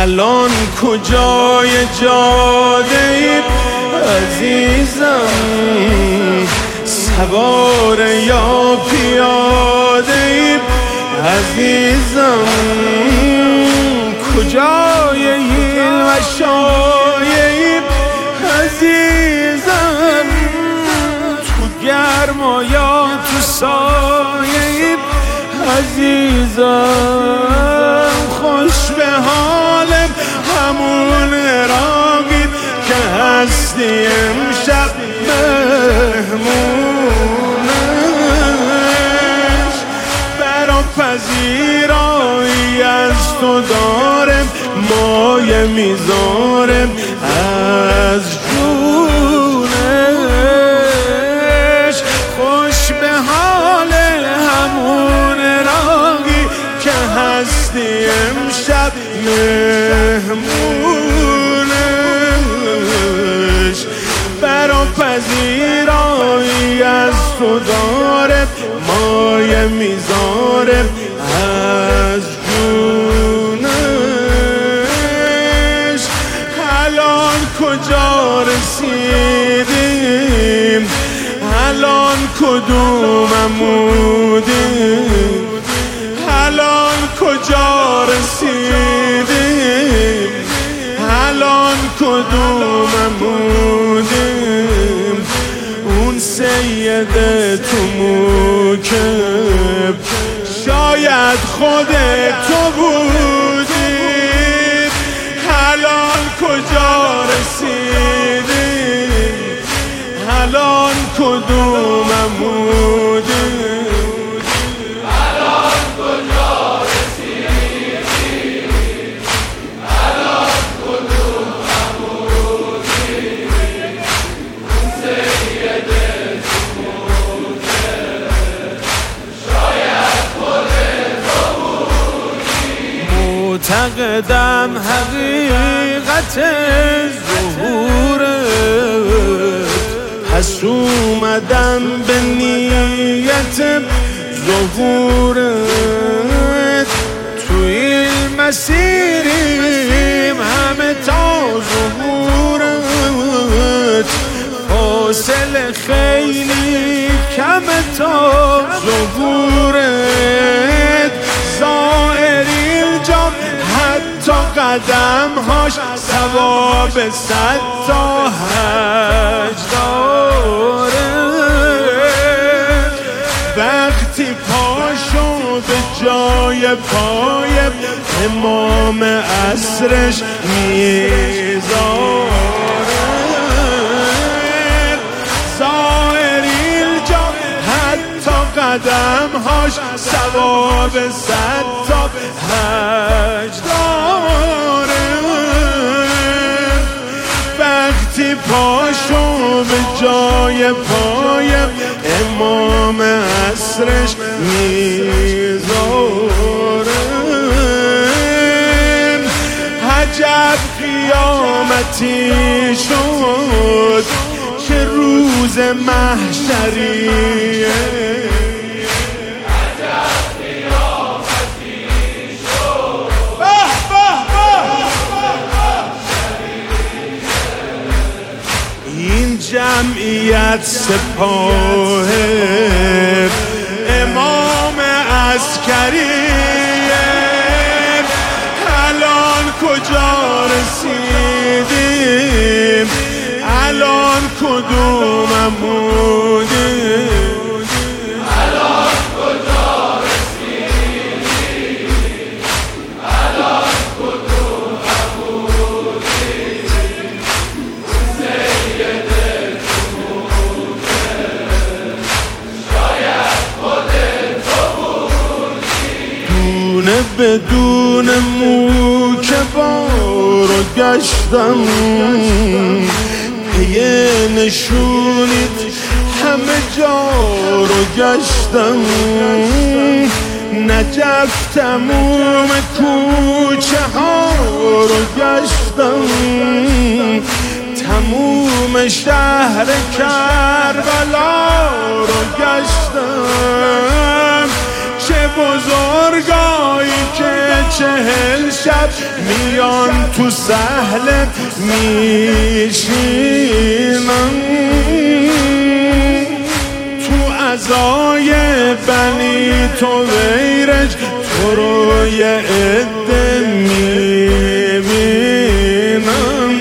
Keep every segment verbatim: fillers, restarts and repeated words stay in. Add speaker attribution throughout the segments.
Speaker 1: الان کجای جاده ای عزیزم، سوار یا پیاده ای عزیزم، کجای این و شایعی عزیزم، تو گرما یا تو سایه عزیزم، خوش به حالم همون راقی که هستی امشب مهمونش، برا پذیرایی از تو دارم مایه میذارم از جونش، خوش به حال همون راقی که هستی امشب مهمونش، برا پذیرایی از تو دارم مایه میذارم از جونش. الان کجا رسیدیم، الان کدوم عمودیم، الان کجا رسیدیم، الان کدوم عمودیم، اون سید تو موکب شاید خود تو بودی، الان کجا رسیدیم، الان کدوم عمودیم،
Speaker 2: الان کجا رسیدیم، الان کدوم عمودیم، اون سید تو موکب شاید خود تو بودی.
Speaker 1: معتقدم حقیقت ظهورت، پس اومدم به نیت ظهورت، تو این مسیریم همه تا ظهورت، فاصله خیلی کم تا ظهورت، زائری جام حتی قدم هاش ثواب صد تا حج داره، وقتی پاشو به جای پای امام عصرش میذاره، زائری جا حتی قدم هاش ثواب صد تا حج داره، وقتی پاشو به جای پای امام عصرش میذاره، عجب قیامتی شد که روز محشریه، جمعیت سپاه امام عسکریه، الان کجا رسیدیم، الان کدوم عمودیم،
Speaker 2: الان کجا رسیدیم، الان کدوم عمودیم، سید
Speaker 1: بدون موکبا رو گشتم، پی نشونیت همه جا رو گشتم، نجف تموم کوچه ها رو گشتم، تموم شهر کربلا رو گشتم، چه بزرگایی که چهل شب میان تو سهلت میشینم، تو عزای بنی تو ویرج تو رو یه عده میبینم.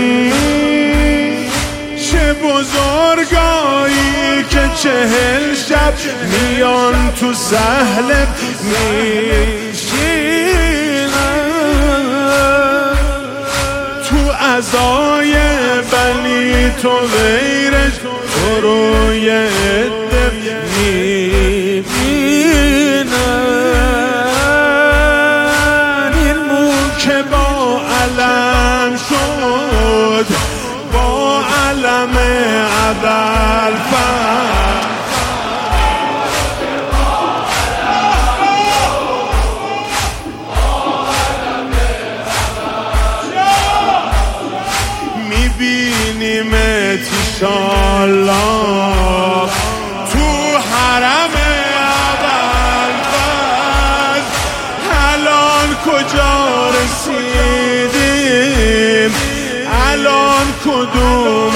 Speaker 1: چه بزرگایی که چهل شب میان تو سهلت میشینم، تو عزای بنی تو ویرج تو رو یه عده میبینن. این مو که با علم شد، با علم ابوالفضل، میبینیمت انشالله تو حرم ابوالفضل. الان کجا رسیدیم، الان کدوم